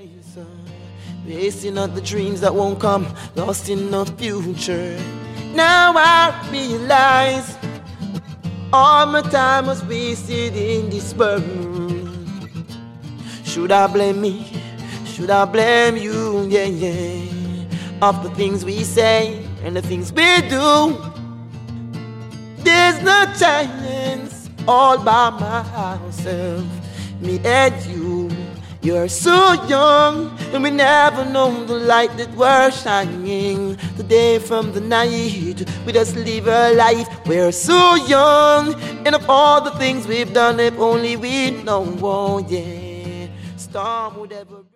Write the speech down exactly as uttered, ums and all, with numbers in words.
days, uh, wasting on the dreams that won't come, lost in the future. Now I realize all my time was wasted in this world. Should I blame me? Should I blame you? Yeah, yeah. Of the things we say and the things we do, there's no chance. All by myself, me and you. You're so young, and we never know the light that we're shining. The day from the night, we just live our life. We're so young, and of all the things we've done, if only we know, oh yeah. Storm would ever